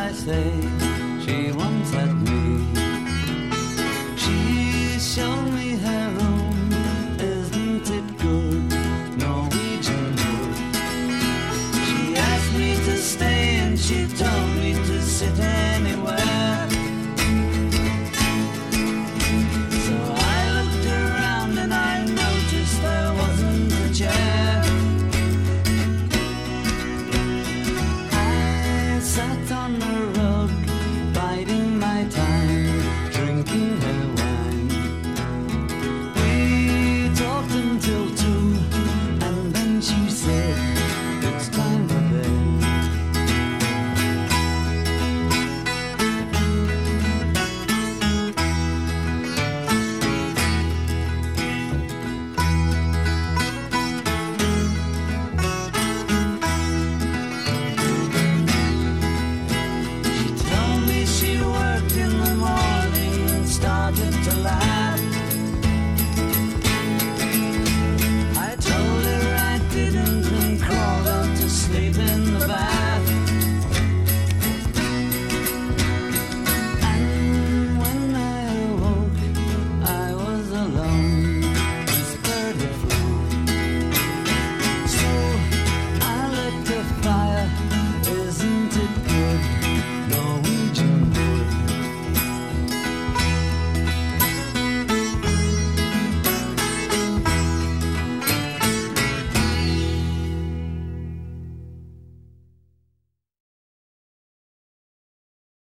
I say, she once had me. She showed me her room, isn't it good? Norwegian wood. She asked me to stay and she told me to sit down.